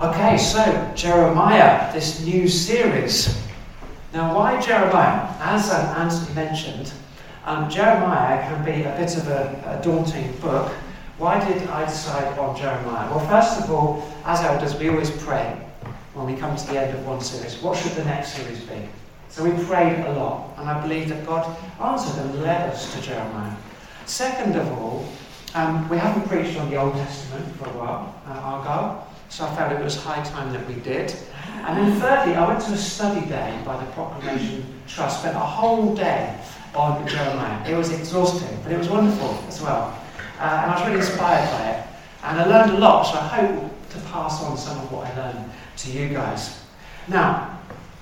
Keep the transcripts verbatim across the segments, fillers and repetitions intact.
Okay, so Jeremiah, this new series. Now, why Jeremiah? As um, Anthony mentioned, um, Jeremiah can be a bit of a, a daunting book. Why did I decide on Jeremiah? Well, first of all, as elders, we always pray when we come to the end of one series. What should the next series be? So we prayed a lot, and I believe that God answered and led us to Jeremiah. Second of all, um, we haven't preached on the Old Testament for a while, uh, Argyle. So I felt it was high time that we did. And then thirdly, I went to a study day by the Proclamation Trust. Spent a whole day on Jeremiah. It was exhausting, but it was wonderful as well. Uh, and I was really inspired by it. And I learned a lot, so I hope to pass on some of what I learned to you guys. Now,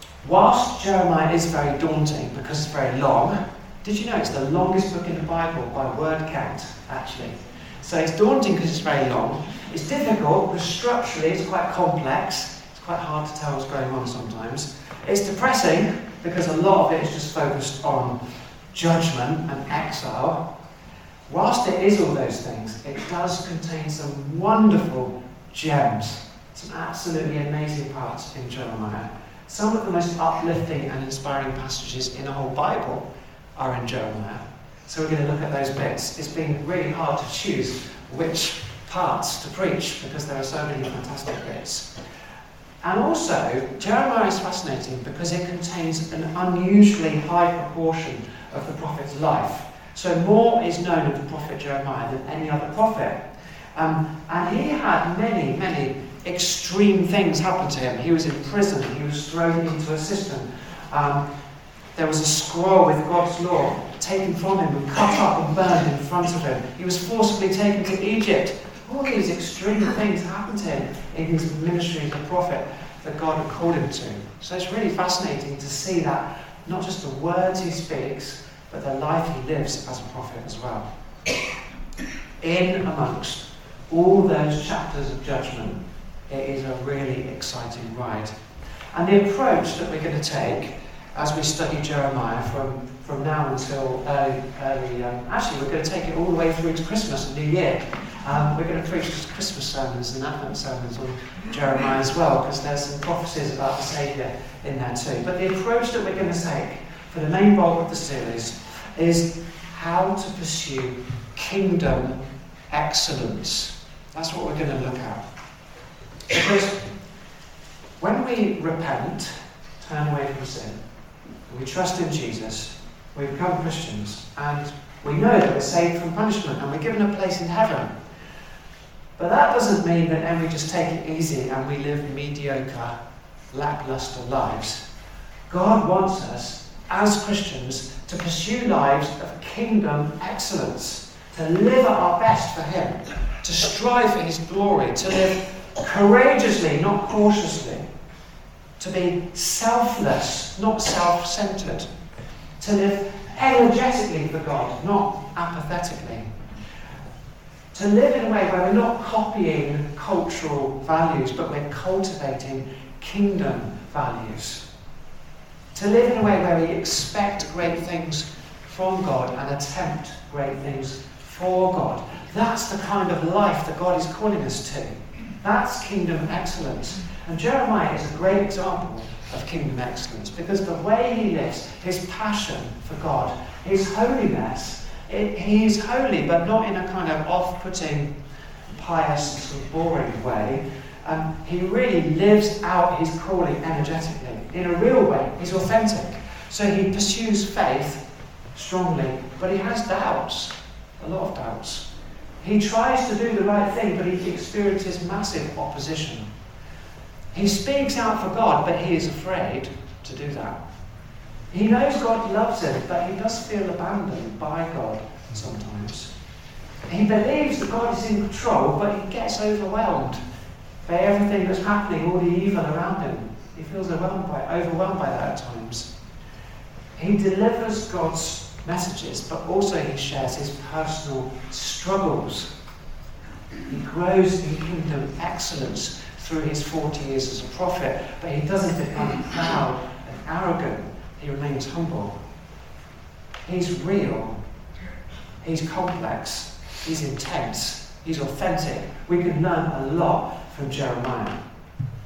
whilst Jeremiah is very daunting because it's very long, did you know it's the longest book in the Bible by word count, actually? So it's daunting because it's very long. It's difficult because structurally it's quite complex. It's quite hard to tell what's going on sometimes. It's depressing because a lot of it is just focused on judgment and exile. Whilst it is all those things, it does contain some wonderful gems, some absolutely amazing parts in Jeremiah. Some of the most uplifting and inspiring passages in the whole Bible are in Jeremiah. So we're going to look at those bits. It's been really hard to choose which parts to preach because there are so many fantastic bits. And also, Jeremiah is fascinating because it contains an unusually high proportion of the prophet's life. So more is known of the prophet Jeremiah than any other prophet. Um, and he had many, many extreme things happen to him. He was in prison. He was thrown into a cistern. Um, there was a scroll with God's law taken from him and cut up and burned in front of him. He was forcibly taken to Egypt. All these extreme things happened to him in his ministry as a prophet that God had called him to. So it's really fascinating to see that, not just the words he speaks, but the life he lives as a prophet as well. In amongst all those chapters of judgment, it is a really exciting ride. And the approach that we're going to take as we study Jeremiah from, from now until early, early um, actually we're going to take it all the way through to Christmas and New Year. Um, we're going to preach Christmas sermons and Advent sermons on Jeremiah as well, because there's some prophecies about the Saviour in there too. But the approach that we're going to take for the main bulk of the series is how to pursue kingdom excellence. That's what we're going to look at. Because when we repent, turn away from sin, and we trust in Jesus, we become Christians, and we know that we're saved from punishment, and we're given a place in heaven. But that doesn't mean that then we just take it easy and we live mediocre, lackluster lives. God wants us, as Christians, to pursue lives of kingdom excellence, to live at our best for Him, to strive for His glory, to live courageously, not cautiously, to be selfless, not self-centered, to live energetically for God, not apathetically, to live in a way where we're not copying cultural values, but we're cultivating kingdom values, to live in a way where we expect great things from God and attempt great things for God. That's the kind of life that God is calling us to. That's kingdom excellence. And Jeremiah is a great example of kingdom excellence because the way he lives, his passion for God, his holiness, it, he is holy, but not in a kind of off-putting, pious, sort of boring way. Um, he really lives out his calling energetically, in a real way. He's authentic. So he pursues faith strongly, but he has doubts, a lot of doubts. He tries to do the right thing, but he experiences massive opposition. He speaks out for God, but he is afraid to do that. He knows God loves him, but he does feel abandoned by God sometimes. He believes that God is in control, but he gets overwhelmed by everything that's happening, all the evil around him. He feels overwhelmed by, overwhelmed by that at times. He delivers God's messages, but also he shares his personal struggles. He grows in kingdom excellence through his forty years as a prophet, but he doesn't become proud and arrogant. He remains humble. He's real. He's complex. He's intense. He's authentic. We can learn a lot from Jeremiah.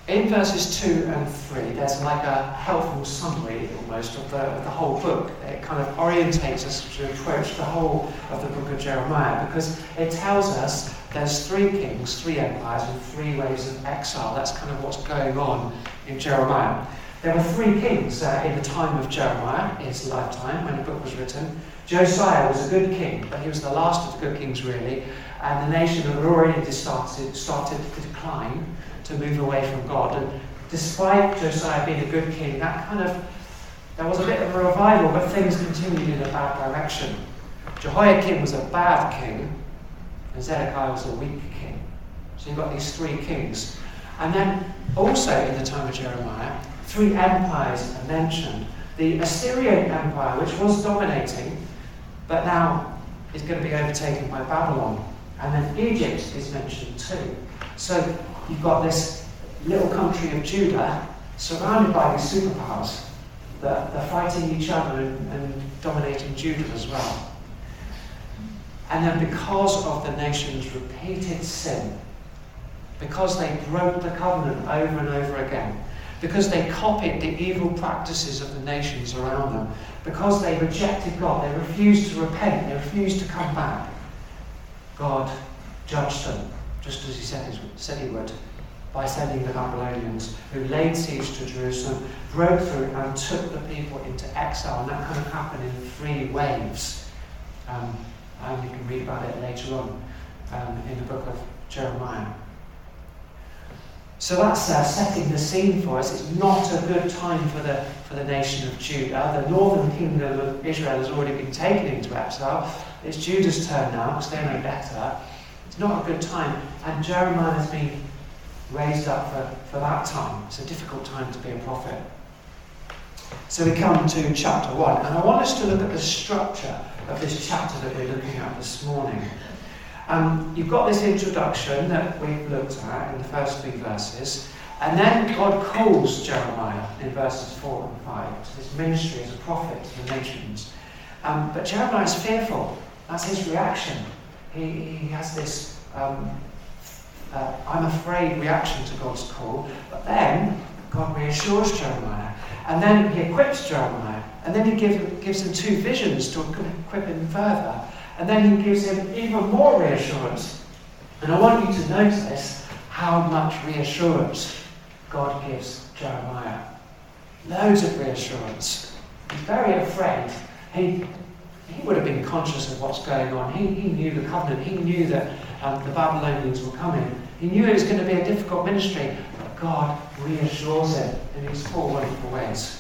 In verses two and three, there's like a helpful summary almost of the, of the whole book. It kind of orientates us to approach the whole of the book of Jeremiah, because it tells us there's three kings, three empires, and three waves of exile. That's kind of what's going on in Jeremiah. There were three kings uh, in the time of Jeremiah, his lifetime, when the book was written. Josiah was a good king, but he was the last of the good kings, really, and the nation had already started, started to decline, to move away from God. And despite Josiah being a good king, that kind of, there was a bit of a revival, but things continued in a bad direction. Jehoiakim was a bad king, and Zedekiah was a weak king. So you've got these three kings. And then also in the time of Jeremiah, three empires are mentioned. The Assyrian Empire, which was dominating, but now is going to be overtaken by Babylon. And then Egypt is mentioned too. So you've got this little country of Judah surrounded by these superpowers that they're fighting each other and, and dominating Judah as well. And then because of the nation's repeated sin, because they broke the covenant over and over again, because they copied the evil practices of the nations around them, because they rejected God, they refused to repent, they refused to come back, God judged them, just as he said, said he would, by sending the Babylonians, who laid siege to Jerusalem, broke through and took the people into exile. And that kind of happened in three waves. Um, and you can read about it later on um, in the book of Jeremiah. So that's uh, setting the scene for us. It's not a good time for the for the nation of Judah. The northern kingdom of Israel has already been taken into exile. It's Judah's turn now, because they know better. It's not a good time. And Jeremiah has been raised up for, for that time. It's a difficult time to be a prophet. So we come to chapter one. And I want us to look at the structure of this chapter that we're looking at this morning. Um, you've got this introduction that we've looked at in the first three verses, and then God calls Jeremiah in verses four and five to his ministry as a prophet to the nations. Um, but Jeremiah is fearful. That's his reaction. He, he has this um, uh, I'm afraid reaction to God's call. But then God reassures Jeremiah, and then he equips Jeremiah, and then he give, gives him two visions to equip him further. And then he gives him even more reassurance. And I want you to notice how much reassurance God gives Jeremiah. Loads of reassurance. He's very afraid. He, he would have been conscious of what's going on. He, he knew the covenant. He knew that um, the Babylonians were coming. He knew it was going to be a difficult ministry. But God reassures him in these four wonderful ways.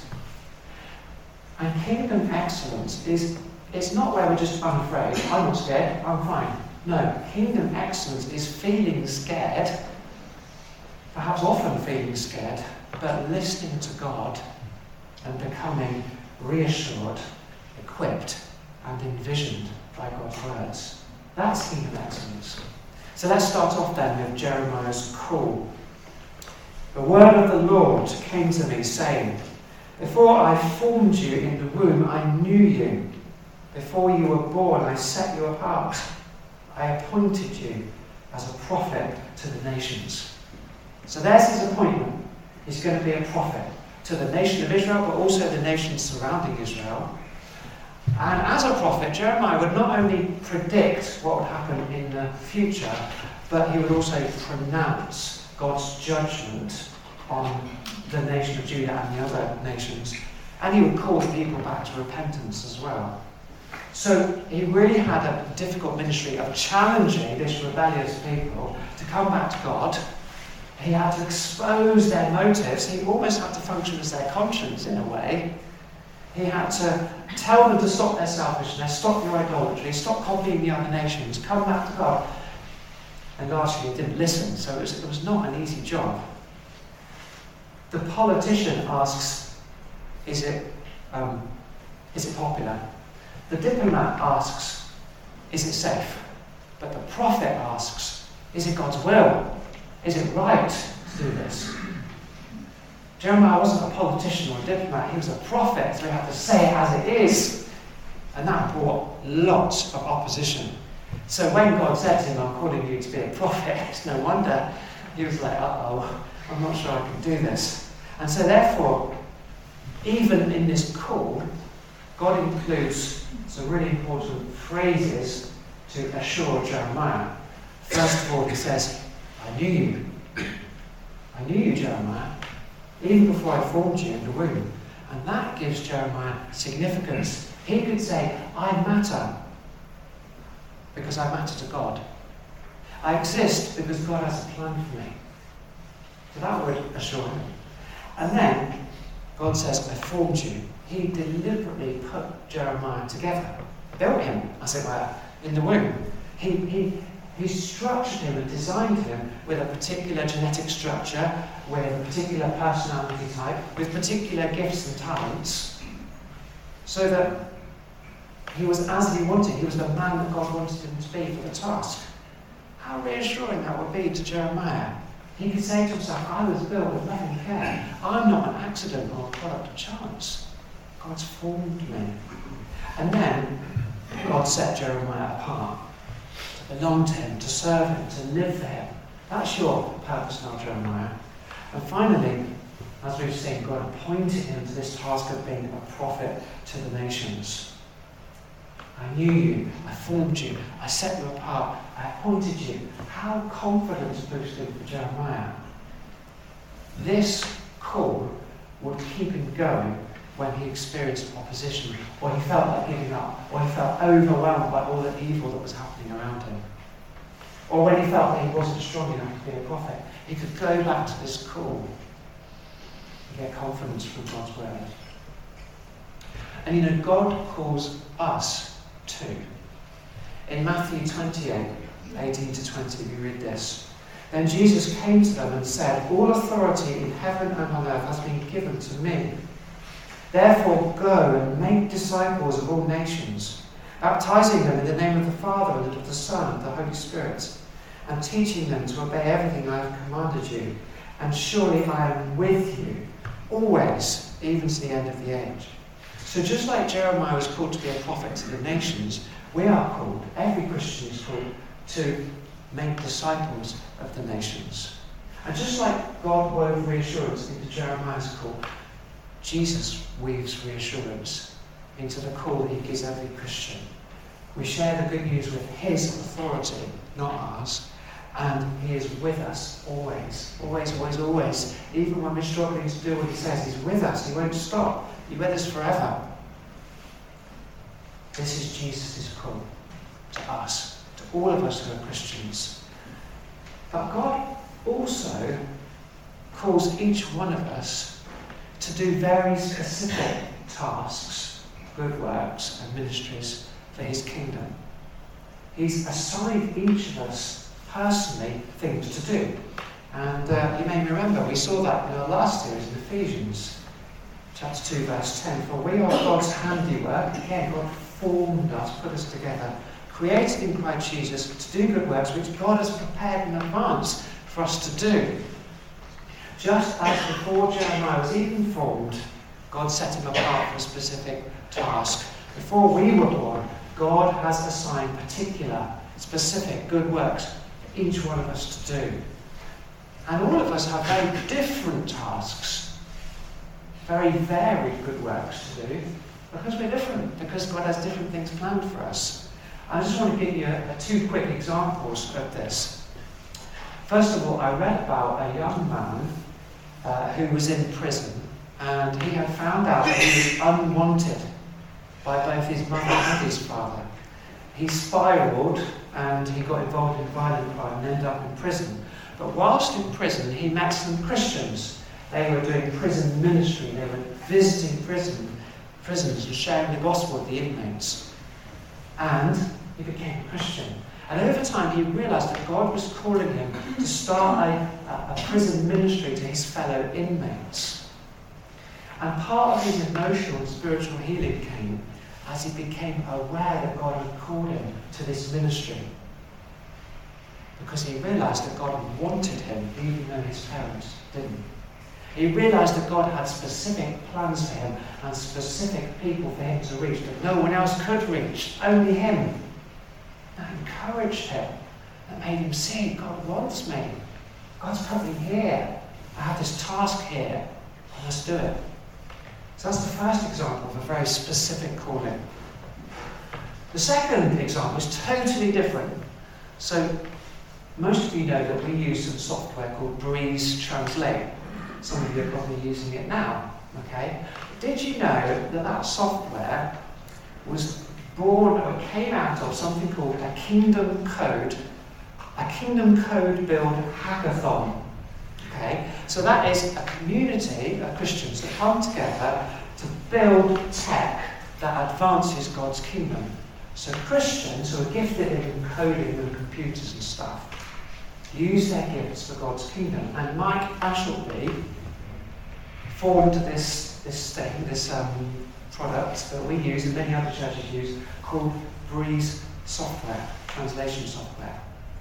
And kingdom excellence is It's not where we're just unafraid. I'm not scared, I'm fine. No, kingdom excellence is feeling scared, perhaps often feeling scared, but listening to God and becoming reassured, equipped, and envisioned by God's words. That's kingdom excellence. So let's start off then with Jeremiah's call. The word of the Lord came to me, saying, "Before I formed you in the womb, I knew you. Before you were born, I set you apart. I appointed you as a prophet to the nations." So there's his appointment. He's going to be a prophet to the nation of Israel, but also the nations surrounding Israel. And as a prophet, Jeremiah would not only predict what would happen in the future, but he would also pronounce God's judgment on the nation of Judah and the other nations. And he would call the people back to repentance as well. So he really had a difficult ministry of challenging this rebellious people to come back to God. He had to expose their motives. He almost had to function as their conscience in a way. He had to tell them to stop their selfishness, stop your idolatry, stop copying the other nations, come back to God. And largely he didn't listen, so it was, it was not an easy job. The politician asks, is it, um, is it popular? The diplomat asks, is it safe? But the prophet asks, is it God's will? Is it right to do this? Jeremiah wasn't a politician or a diplomat, he was a prophet, so he had to say it as it is. And that brought lots of opposition. So when God said to him, "I'm calling you to be a prophet," it's no wonder he was like, uh-oh, I'm not sure I can do this. And so therefore, even in this call, God includes some really important phrases to assure Jeremiah. First of all, he says, I knew you. I knew you, Jeremiah, even before I formed you in the womb. And that gives Jeremiah significance. He could say, I matter because I matter to God. I exist because God has a plan for me. So that would assure him. And then God says, I formed you. He deliberately put Jeremiah together, built him, as it were, in the womb. He, he, he structured him and designed him with a particular genetic structure, with a particular personality type, with particular gifts and talents, so that he was as he wanted. He was the man that God wanted him to be for the task. How reassuring that would be to Jeremiah. He could say to himself, I was built with love and care. I'm not an accident or a product of chance. God's formed me. And then God set Jeremiah apart to belong to him, to serve him, to live for him. That's your purpose now, Jeremiah. And finally, as we've seen, God appointed him to this task of being a prophet to the nations. I knew you, I formed you, I set you apart, I appointed you. How confidence boosting for Jeremiah. This call would keep him going when he experienced opposition, or he felt like giving up, or he felt overwhelmed by all the evil that was happening around him. Or when he felt that he wasn't strong enough to be a prophet, he could go back to this call and get confidence from God's word. And you know, God calls us too. In Matthew twenty-eight, eighteen to twenty, we read this. Then Jesus came to them and said, all authority in heaven and on earth has been given to me. Therefore go and make disciples of all nations, baptizing them in the name of the Father and of the Son and the Holy Spirit, and teaching them to obey everything I have commanded you. And surely I am with you always, even to the end of the age. So just like Jeremiah was called to be a prophet to the nations, we are called, every Christian is called, to make disciples of the nations. And just like God wove reassurance into Jeremiah's call, Jesus weaves reassurance into the call he gives every Christian. We share the good news with his authority, not ours, and he is with us always, always, always, always. Even when we're struggling to do what he says, he's with us, he won't stop. He's with us forever. This is Jesus' call to us, to all of us who are Christians. But God also calls each one of us to do very specific tasks, good works and ministries for his kingdom. He's assigned each of us personally things to do. And uh, you may remember, we saw that in our last series in Ephesians. Chapter two, verse ten. For we are God's handiwork. Again, God formed us, put us together, created in Christ Jesus to do good works which God has prepared in advance for us to do. Just as before Jeremiah was even formed, God set him apart for a specific task. Before we were born, God has assigned particular, specific good works for each one of us to do. And all of us have very different tasks. Very varied good works to do, because we're different, because God has different things planned for us. I just want to give you a, a two quick examples of this. First of all, I read about a young man uh, who was in prison, and he had found out that he was unwanted by both his mother and his father. He spiraled and he got involved in violent crime and ended up in prison. But whilst in prison, he met some Christians. They were doing prison ministry. They were visiting prison, prisons and sharing the gospel with the inmates. And he became a Christian. And over time he realised that God was calling him to start a, a, a prison ministry to his fellow inmates. And part of his emotional and spiritual healing came as he became aware that God had called him to this ministry. Because he realised that God wanted him even though his parents didn't. He realised that God had specific plans for him and specific people for him to reach that no one else could reach, only him. That encouraged him, that made him see, God wants me. God's put me here. I have this task here, I must do it. So that's the first example of a very specific calling. The second example is totally different. So most of you know that we use some software called Breeze Translate. Some of you are probably using it now. Okay? Did you know that that software was born or came out of something called a Kingdom Code, a Kingdom Code Build Hackathon? Okay? So that is a community of Christians that come together to build tech that advances God's kingdom. So Christians who are gifted in coding and computers and stuff use their gifts for God's kingdom. And Mike Ashleby formed this, this thing, this um, product that we use and many other churches use called Breeze software, translation software.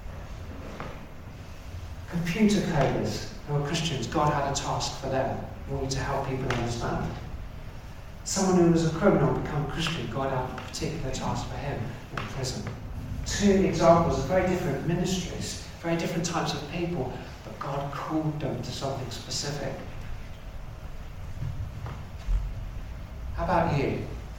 Computer coders who are Christians, God had a task for them, wanting to help people understand. Someone who was a criminal become a Christian, God had a particular task for him in prison. Two examples of very different ministries, very different types of people, but God called them to something specific. How about you?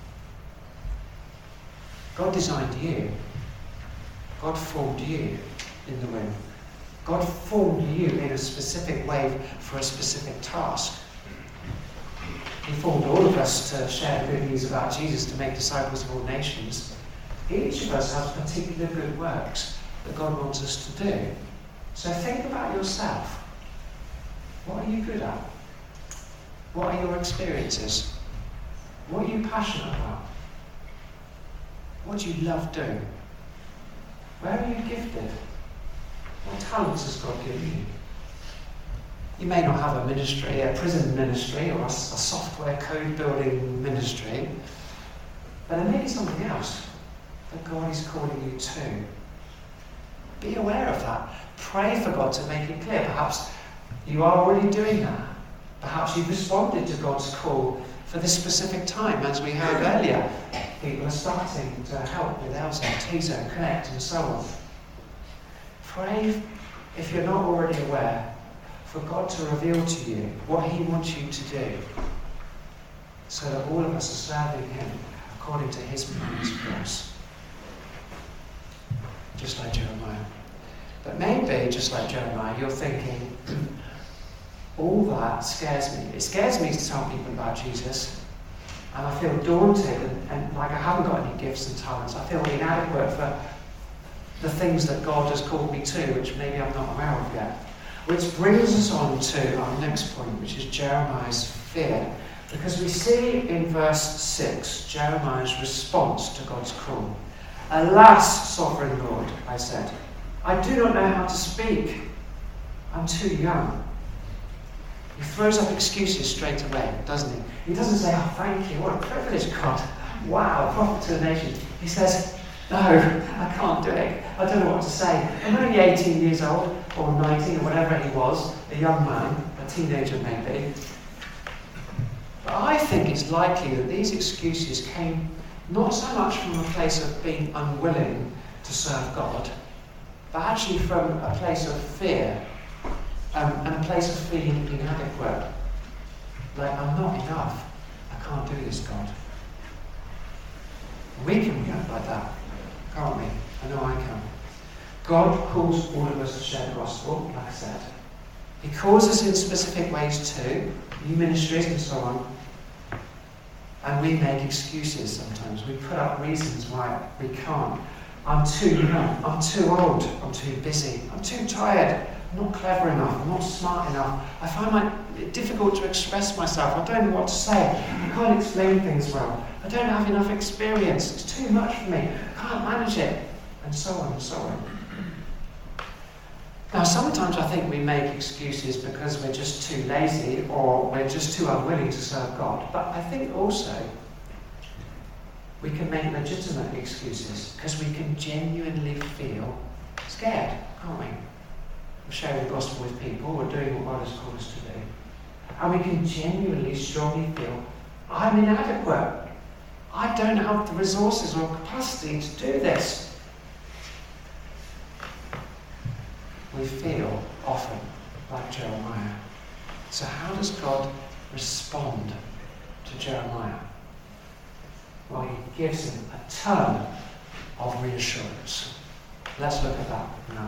God designed you. God formed you in the womb. God formed you in a specific way for a specific task. He formed all of us to share the good news about Jesus, to make disciples of all nations. Each of us has particular good works that God wants us to do. So think about yourself. What are you good at? What are your experiences? What are you passionate about? What do you love doing? Where are you gifted? What talents has God given you? You may not have a ministry, a prison ministry, or a, a software code building ministry, but there may be something else that God is calling you to. Be aware of that. Pray for God to make it clear. Perhaps you are already doing that. Perhaps you've responded to God's call for this specific time, as we heard earlier. People are starting to help with Elsa, Teaser, Connect, and so on. Pray, if you're not already aware, for God to reveal to you what He wants you to do, so that all of us are serving Him according to His plans for us. Just like Jeremiah. But maybe, just like Jeremiah, you're thinking, all that scares me. It scares me to tell people about Jesus, and I feel daunted and, and like I haven't got any gifts and talents. I feel inadequate for the things that God has called me to, which maybe I'm not aware of yet. Which brings us on to our next point, which is Jeremiah's fear. Because we see in verse six, Jeremiah's response to God's call. Alas, sovereign Lord, I said, I do not know how to speak. I'm too young. He throws up excuses straight away, doesn't he? He doesn't say, oh, thank you, what a privilege, God. Wow, prophet to the nation. He says, no, I can't do it. I don't know what to say. I'm only eighteen years old, or nineteen, or whatever he was, a young man, a teenager maybe. But I think it's likely that these excuses came not so much from a place of being unwilling to serve God, but actually from a place of fear um, and a place of feeling inadequate. Like, I'm not enough. I can't do this, God. We can react like that, can't we? I know I can. God calls all of us to share the gospel, like I said. He calls us in specific ways too, new ministries and so on. And we make excuses sometimes. We put up reasons why we can't. I'm too young. I'm too old. I'm too busy. I'm too tired. I'm not clever enough. I'm not smart enough. I find it difficult to express myself. I don't know what to say. I can't explain things well. I don't have enough experience. It's too much for me. I can't manage it. And so on and so on. Now, sometimes I think we make excuses because we're just too lazy or we're just too unwilling to serve God. But I think also we can make legitimate excuses because we can genuinely feel scared, can't we? We're sharing the gospel with people, we're doing what God has called us to do. And we can genuinely, strongly feel, I'm inadequate. I don't have the resources or capacity to do this. We feel often like Jeremiah. So how does God respond to Jeremiah? Well, he gives him a ton of reassurance. Let's look at that now.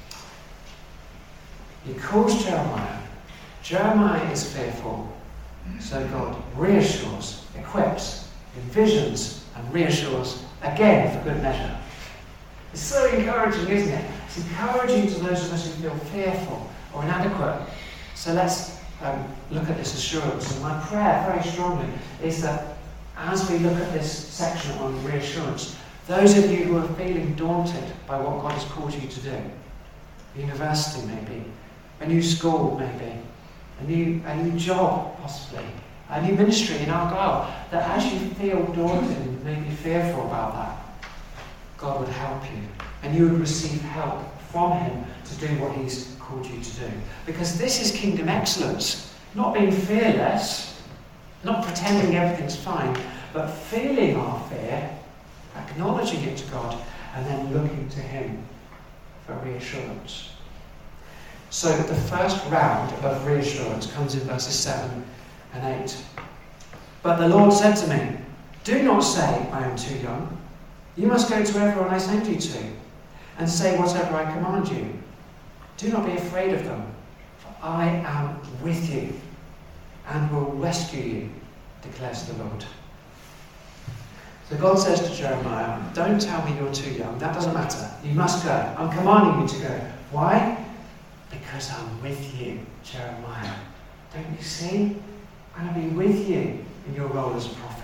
He calls Jeremiah. Jeremiah is fearful. So God reassures, equips, envisions, and reassures again for good measure. It's so encouraging, isn't it? It's encouraging to those of us who feel fearful or inadequate. So let's um, look at this assurance. And my prayer, very strongly, is that as we look at this section on reassurance, those of you who are feeling daunted by what God has called you to do, university maybe, a new school maybe, a new, a new job possibly, a new ministry in Argyle, that as you feel daunted and maybe fearful about that, God would help you, and you would receive help from him to do what he's called you to do. Because this is kingdom excellence, not being fearless, not pretending everything's fine, but feeling our fear, acknowledging it to God, and then looking to him for reassurance. So the first round of reassurance comes in verses seven and eight. But the Lord said to me, do not say, I am too young. You must go to everyone I send you to, and say whatever I command you. Do not be afraid of them, for I am with you, and will rescue you, declares the Lord. So God says to Jeremiah, don't tell me you're too young, that doesn't matter. You must go. I'm commanding you to go. Why? Because I'm with you, Jeremiah. Don't you see? I'm going to be with you in your role as a prophet.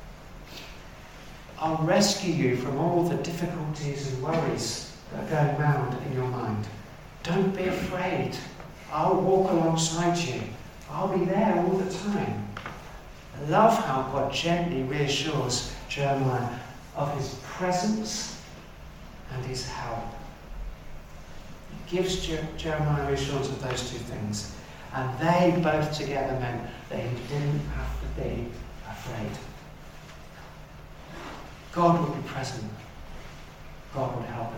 I'll rescue you from all the difficulties and worries that are going round in your mind. Don't be afraid. I'll walk alongside you. I'll be there all the time. I love how God gently reassures Jeremiah of his presence and his help. He gives Jer- Jeremiah reassurance of those two things. And they both together meant that he didn't have to be afraid. God would be present. God would help him.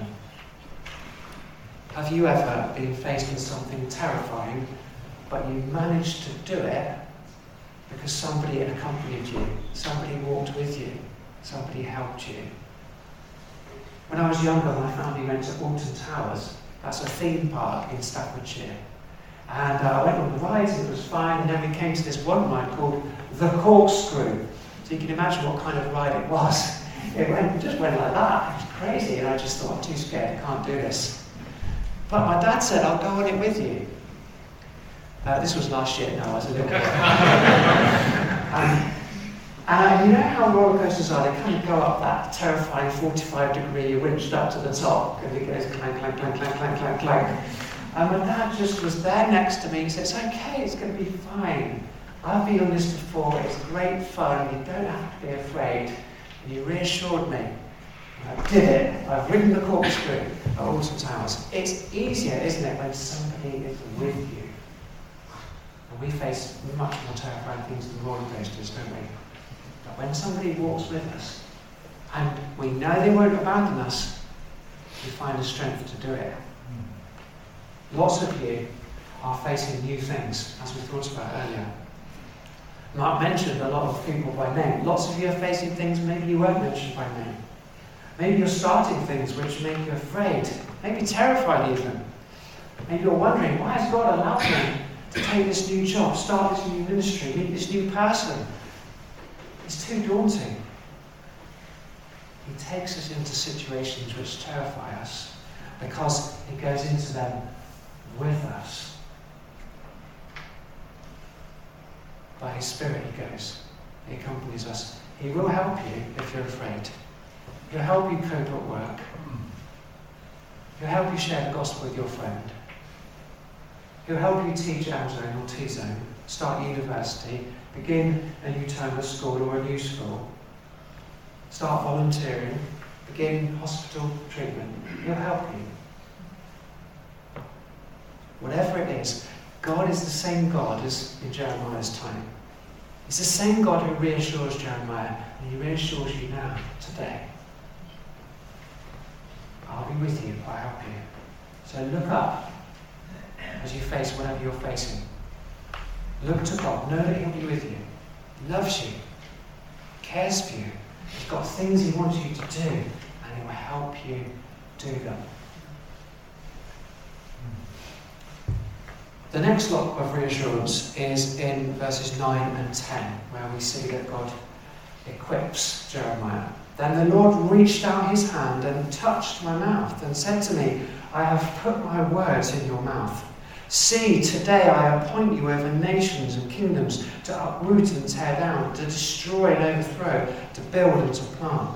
Have you ever been faced with something terrifying, but you managed to do it because somebody accompanied you, somebody walked with you, somebody helped you? When I was younger, my family went to Alton Towers. That's a theme park in Staffordshire. And uh, I went on the rides and it was fine, and then we came to this one ride called The Corkscrew. So you can imagine what kind of ride it was. It went, just went like that. It was crazy, and I just thought, I'm too scared, I can't do this. But my dad said, I'll go on it with you. Uh, this was last year, no, I was a little bit. um, and you know how roller coasters are, they kind of go up that terrifying forty-five degree, you're winched up to the top, and it goes clank, clank, clank, clank, clank, clank, clank. And my dad just was there next to me, he said, it's okay, it's going to be fine. I've been on this before, it's great fun, you don't have to be afraid. And he reassured me. I did it. I've ridden the corkscrew at Alton Towers. It's easier, isn't it, when somebody is with you? And we face much more terrifying things than roller coasters, don't we? But when somebody walks with us, and we know they won't abandon us, we find the strength to do it. Lots of you are facing new things, as we talked about earlier. Mark mentioned a lot of people by name. Lots of you are facing things maybe you weren't mentioned by name. Maybe you're starting things which make you afraid, maybe terrified even. Maybe you're wondering, why has God allowed me to take this new job, start this new ministry, meet this new person? It's too daunting. He takes us into situations which terrify us because he goes into them with us. By his Spirit he goes. He accompanies us. He will help you if you're afraid. He'll help you cope at work. He'll help you share the gospel with your friend. He'll help you teach M-Zone or T-Zone, start university, begin a new term at school or a new school, start volunteering, begin hospital treatment. He'll help you. Whatever it is, God is the same God as in Jeremiah's time. He's the same God who reassures Jeremiah, and he reassures you now, today. I'll be with you, I'll help you. So look up as you face whatever you're facing. Look to God. Know that he'll be with you. He loves you. Cares for you. He's got things he wants you to do, and he will help you do them. The next lot of reassurance is in verses nine and ten, where we see that God equips Jeremiah. Then the Lord reached out his hand and touched my mouth and said to me, I have put my words in your mouth. See, today I appoint you over nations and kingdoms to uproot and tear down, to destroy and overthrow, to build and to plant.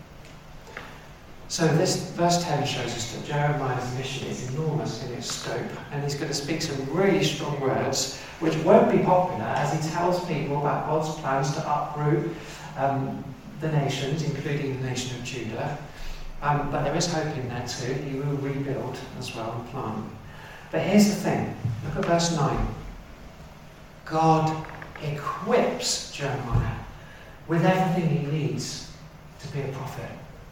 So this verse ten shows us that Jeremiah's mission is enormous in its scope, and he's going to speak some really strong words which won't be popular as he tells people about God's plans to uproot um, the nations, including the nation of Judah. Um, but there is hope in there too. He will rebuild as well and plant. But here's the thing. Look at verse nine. God equips Jeremiah with everything he needs to be a prophet.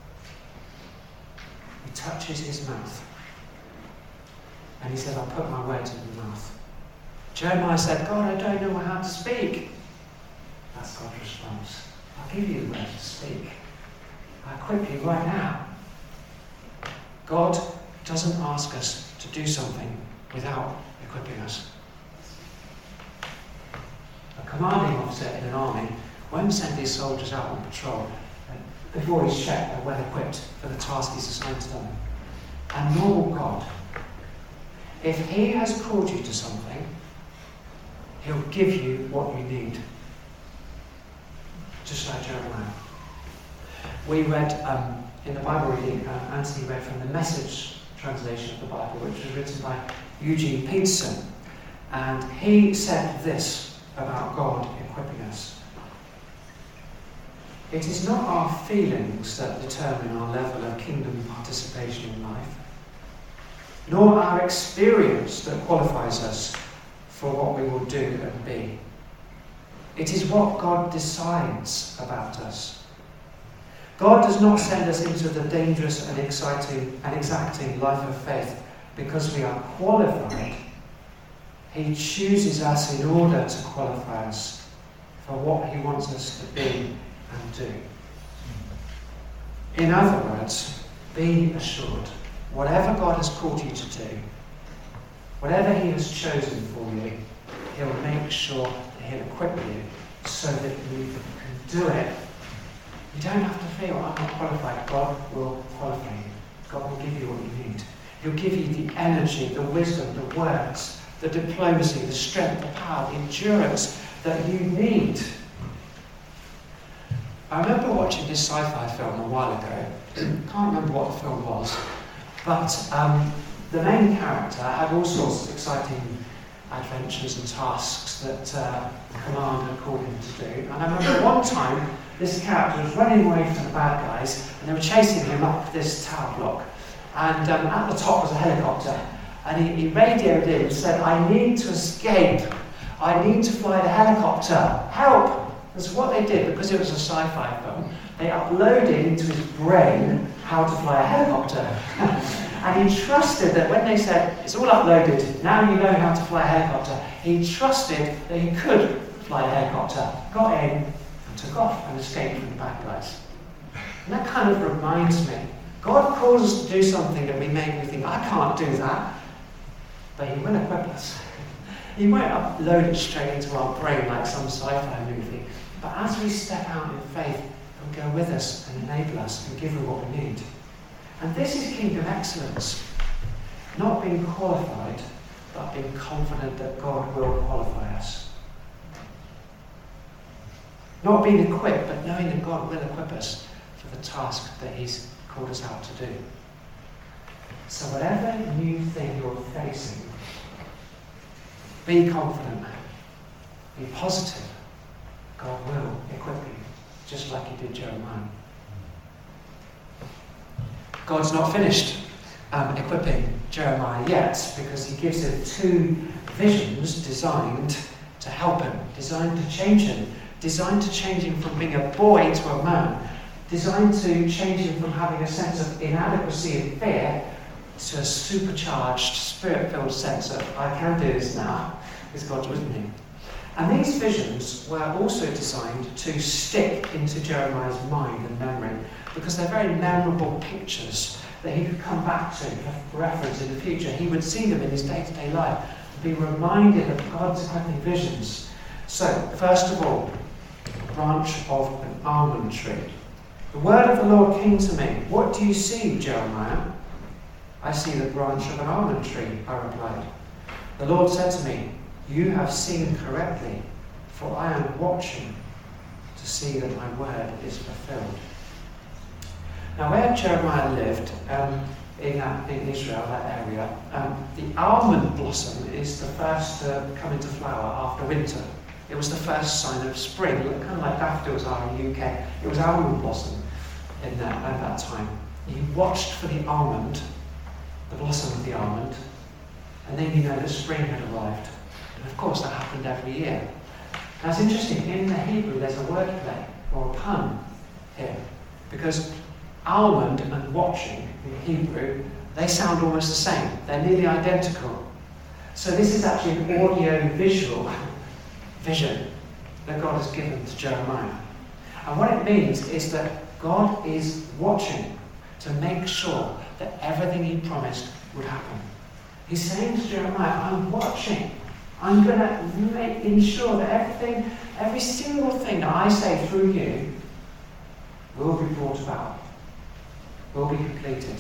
He touches his mouth. And he said, I'll put my words in your mouth. Jeremiah said, God, I don't know how to speak. That's God's response. I'll give you the words to speak. I'll equip you right now. God doesn't ask us to do something without equipping us. A commanding officer in an army won't send his soldiers out on patrol before he's checked they're well equipped for the task he's assigned to them. And nor will God. If he has called you to something, he'll give you what you need. Just like Jeremiah. We read um, in the Bible reading, uh, Anthony read from the Message translation of the Bible, which was written by Eugene Peterson. And he said this about God equipping us. It is not our feelings that determine our level of kingdom participation in life, nor our experience that qualifies us for what we will do and be. It is what God decides about us. God does not send us into the dangerous and exciting and exacting life of faith because we are qualified. He chooses us in order to qualify us for what he wants us to be and do. In other words, be assured, whatever God has called you to do, whatever he has chosen for you, he'll make sure that he'll equip you so that you can do it. You don't have to feel, I'm not qualified. God will qualify you. God will give you what you need. He'll give you the energy, the wisdom, the words, the diplomacy, the strength, the power, the endurance that you need. I remember watching this sci-fi film a while ago. Can't remember what the film was. But um, the main character had all sorts of exciting adventures and tasks that uh, the command had called him to do. And I remember one time, this character was running away from the bad guys, and they were chasing him up this tower block. And um, at the top was a helicopter. And he, he radioed in and said, I need to escape. I need to fly the helicopter. Help! That's what they did, because it was a sci-fi film. They uploaded into his brain how to fly a helicopter. And he trusted that when they said, it's all uploaded, now you know how to fly a helicopter, he trusted that he could fly a helicopter, got in, and took off and escaped from the bad guys. And that kind of reminds me, God calls us to do something that we maybe think, I can't do that. But he will equip us. He won't upload it straight into our brain like some sci-fi movie. But as we step out in faith, he'll go with us and enable us and give us what we need. And this is kingdom excellence. Not being qualified, but being confident that God will qualify us. Not being equipped, but knowing that God will equip us for the task that he's called us out to do. So whatever new thing you're facing, be confident, be positive. God will equip you, just like he did Jeremiah. God's not finished um, equipping Jeremiah yet, because he gives him two visions designed to help him, designed to change him, designed to change him from being a boy to a man, designed to change him from having a sense of inadequacy and fear to a supercharged, spirit-filled sense of, I can do this now, because God's with me. And these visions were also designed to stick into Jeremiah's mind and memory, because they're very memorable pictures that he could come back to for reference in the future. He would see them in his day-to-day life and be reminded of God's equipping visions. So, first of all, a branch of an almond tree. The word of the Lord came to me. What do you see, Jeremiah? I see the branch of an almond tree, I replied. The Lord said to me, you have seen correctly, for I am watching to see that my word is fulfilled. Now, where Jeremiah lived, um, in, uh, in Israel, that area, um, the almond blossom is the first to come into flower after winter. It was the first sign of spring, kind of like daffodils are in the U K. It was almond blossom in that, at that time. You watched for the almond, the blossom of the almond, and then you know that spring had arrived. And of course, that happened every year. Now, it's interesting, in the Hebrew, there's a wordplay or a pun here, because almond and watching in Hebrew, they sound almost the same. They're nearly identical. So this is actually an audio-visual vision that God has given to Jeremiah. And what it means is that God is watching to make sure that everything he promised would happen. He's saying to Jeremiah, I'm watching. I'm going to make ensure that everything, every single thing that I say through you will be brought about, will be completed.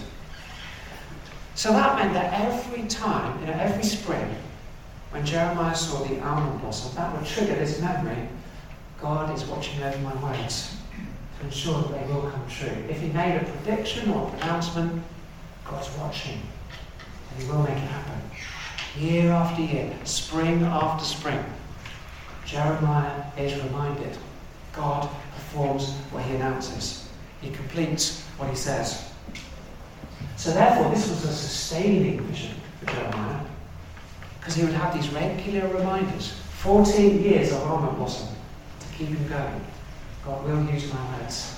So that meant that every time, you know, every spring, when Jeremiah saw the almond blossom, that would trigger this memory. God is watching over my words to ensure that they will come true. If he made a prediction or a pronouncement, God's watching, and he will make it happen. Year after year, spring after spring, Jeremiah is reminded God performs what he announces. He completes what he says. So therefore, this was a sustaining vision for Jeremiah, because he would have these regular reminders, fourteen years of almond blossom, to keep him going. God will use my words.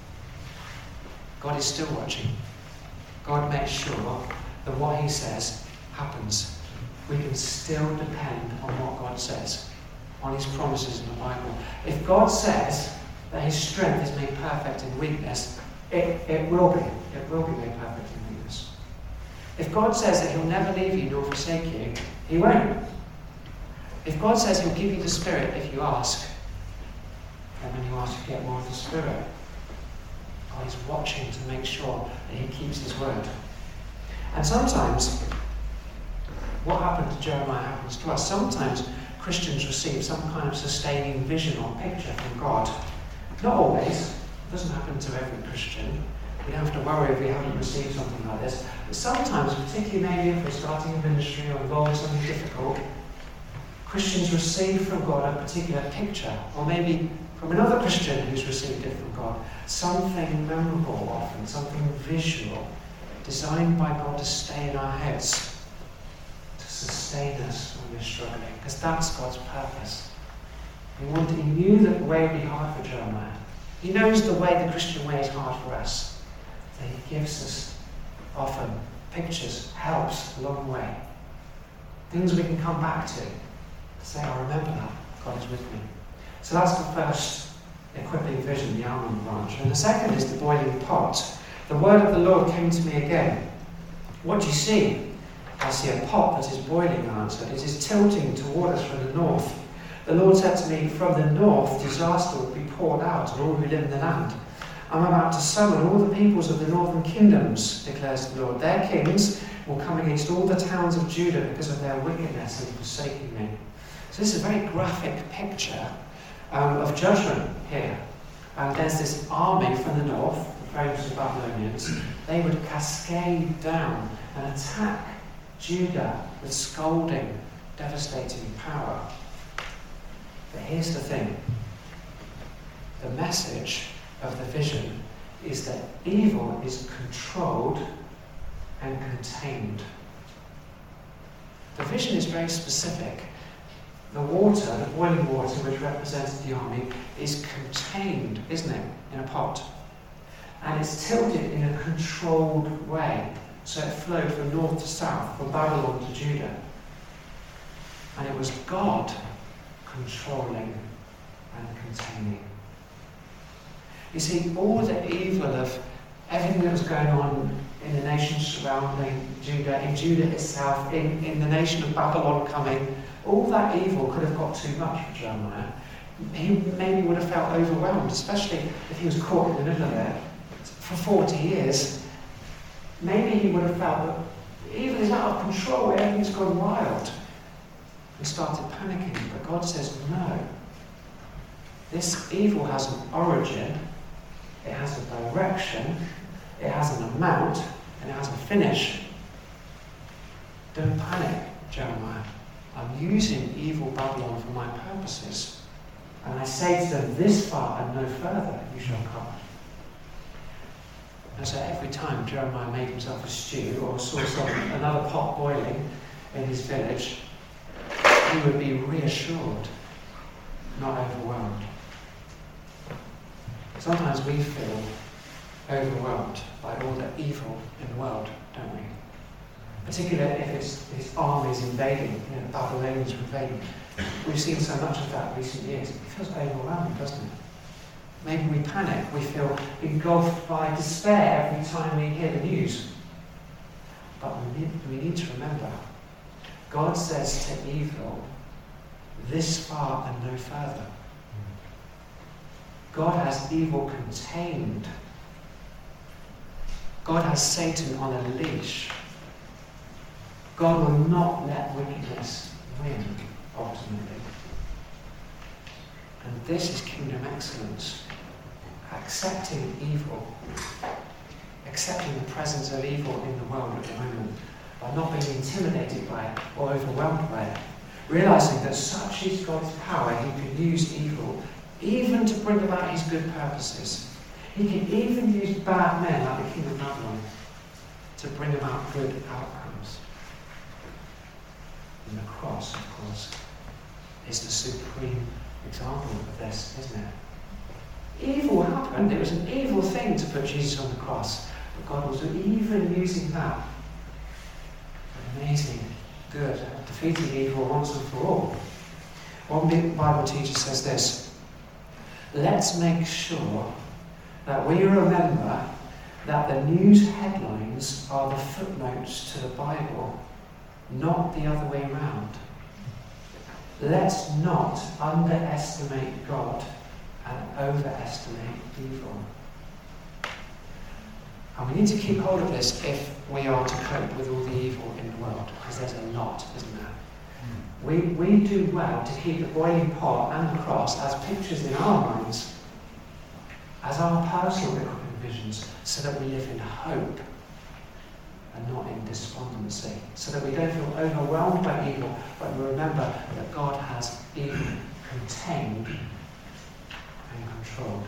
God is still watching. God makes sure that what he says happens. We can still depend on what God says, on his promises in the Bible. If God says that his strength is made perfect in weakness, it, it will be. It will be made perfect in weakness. If God says that he'll never leave you nor forsake you, he won't. If God says he'll give you the Spirit if you ask, and when you ask you get more of the Spirit, God is watching to make sure that he keeps his word. And sometimes, what happened to Jeremiah happens to us. Sometimes Christians receive some kind of sustaining vision or picture from God. Not always. It doesn't happen to every Christian. We don't have to worry if we haven't received something like this. But sometimes, particularly maybe if we're starting a ministry or involved in something difficult, Christians receive from God a particular picture, or maybe from another Christian who's received it from God. Something memorable often, something visual, designed by God to stay in our heads, to sustain us when we're struggling, because that's God's purpose. He wanted, he knew that the way would be hard for Jeremiah. He knows the way, the Christian way, is hard for us. So he gives us often pictures, helps along the way, things we can come back to, to say, I remember that, God is with me. So that's the first equipping vision, the almond branch. And the second is the boiling pot. The word of the Lord came to me again. What do you see? I see a pot that is boiling, I answered. It is tilting toward us from the north. The Lord said to me, from the north, disaster will be poured out on all who live in the land. I'm about to summon all the peoples of the northern kingdoms, declares the Lord. Their kings will come against all the towns of Judah because of their wickedness in forsaking me. So this is a very graphic picture um, of judgment here. Um, there's this army from the north, the famous Babylonians. They would cascade down and attack Judah with scolding, devastating power. But here's the thing. The message of the vision is that evil is controlled and contained. The vision is very specific. The water, the boiling water, which represents the army, is contained, isn't it, in a pot. And it's tilted in a controlled way. So it flowed from north to south, from Babylon to Judah. And it was God, controlling, and containing. You see, all the evil of everything that was going on in the nations surrounding Judah, in Judah itself, in, in the nation of Babylon coming, all that evil could have got too much for Jeremiah. He maybe would have felt overwhelmed, especially if he was caught in the middle of it for forty years. Maybe he would have felt that evil is out of control, everything's gone wild, and started panicking. But God says, no. This evil has an origin, it has a direction, it has an amount, and it has a finish. Don't panic, Jeremiah. I'm using evil Babylon for my purposes. And I say to them, this far and no further you shall come. And so every time Jeremiah made himself a stew or saw some, another pot boiling in his village, he would be reassured, not overwhelmed. Sometimes we feel overwhelmed by all the evil in the world, don't we? Particularly if it's, it's armies invading, you know, the Babylonians are invading. We've seen so much of that in recent years. It feels overwhelming, doesn't it? Maybe we panic, we feel engulfed by despair every time we hear the news. But we need, we need to remember, God says to evil, this far and no further. God has evil contained. God has Satan on a leash. God will not let wickedness win, ultimately. And this is kingdom excellence. Accepting evil. Accepting the presence of evil in the world at the moment. By not being intimidated by it or overwhelmed by it. Realizing that such is God's power, he can use evil even to bring about his good purposes. He can even use bad men like the king of Babylon to bring about good outcomes. And the cross, of course, is the supreme example of this, isn't it? Evil happened. It was an evil thing to put Jesus on the cross. But God was even using that for amazing good, defeating evil once and for all. One Bible teacher says this: let's make sure that we remember that the news headlines are the footnotes to the Bible, not the other way around. Let's not underestimate God and overestimate evil. And we need to keep hold of this if we are to cope with all the evil in the world, because there's a lot, isn't there? We, we do well to keep the boiling pot and the cross as pictures in our minds, as our personal equipping visions, so that we live in hope and not in despondency, so that we don't feel overwhelmed by evil, but we remember that God has evil contained and controlled.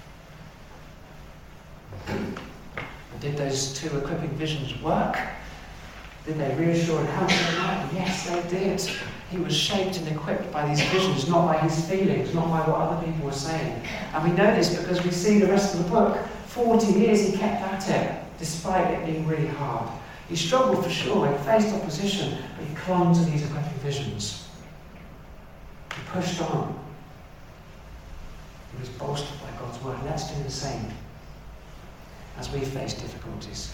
Did those two equipping visions work? Did they reassure and help him? Yes, they did. He was shaped and equipped by these visions, not by his feelings, not by what other people were saying. And we know this because we see the rest of the book. Forty years he kept at it, despite it being really hard. He struggled for sure, he faced opposition, but he clung to these equipping visions. He pushed on. He was bolstered by God's word. Let's do the same as we face difficulties.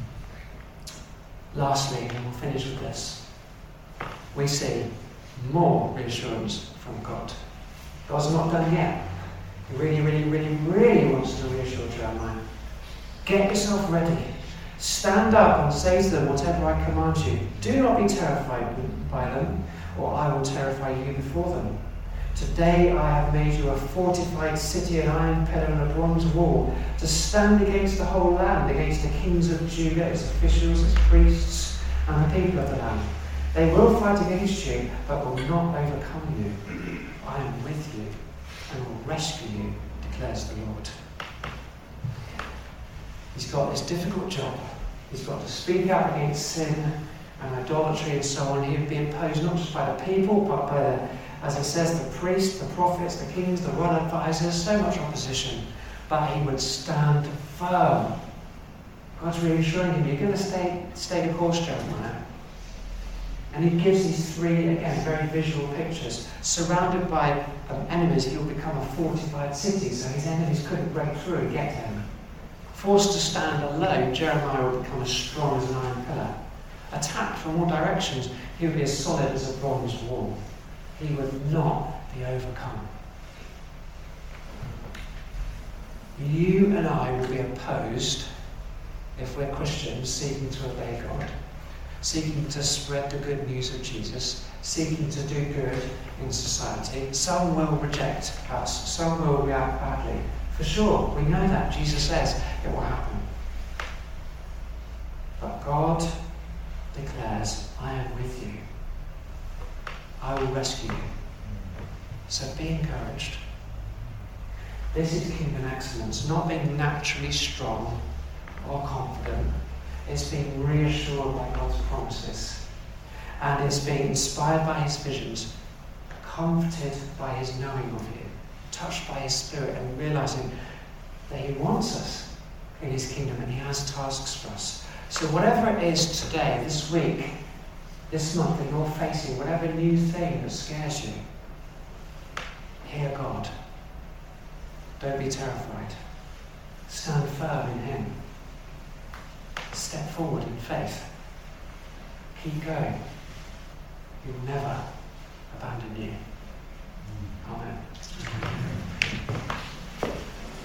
Lastly, and we'll finish with this, we see more reassurance from God. God's not done yet. He really, really, really, really wants to reassure Jeremiah. Get yourself ready. Stand up and say to them whatever I command you. Do not be terrified by them, or I will terrify you before them. Today I have made you a fortified city, an iron pillar and a bronze wall, to stand against the whole land, against the kings of Judah, its officials, its priests, and the people of the land. They will fight against you, but will not overcome you. I am with you and will rescue you, declares the Lord. He's got this difficult job. He's got to speak out against sin and idolatry and so on. He would be imposed not just by the people, but by the, as it says, the priests, the prophets, the kings, the royal advisors, so much opposition. But he would stand firm. God's reassuring him, you're going to stay, stay the course, Jeremiah. And he gives these three, again, very visual pictures. Surrounded by um, enemies, he'll become a fortified city, so his enemies couldn't break through and get to him. Forced to stand alone, Jeremiah will become as strong as an iron pillar. Attacked from all directions, he will be as solid as a bronze wall. He would not be overcome. You and I will be opposed if we're Christians seeking to obey God, seeking to spread the good news of Jesus, seeking to do good in society. Some will reject us, some will react badly. For sure, we know that. Jesus says it will happen. But God declares, I am with you. I will rescue you. So be encouraged. This is kingdom excellence, not being naturally strong or confident. It's being reassured by God's promises. And it's being inspired by his visions, comforted by his knowing of you, touched by his spirit, and realizing that he wants us in his kingdom and he has tasks for us. So whatever it is today, this week, this month that you're facing, whatever new thing that scares you, hear God. Don't be terrified. Stand firm in him. Step forward in faith. Keep going. He will never abandon you. Amen.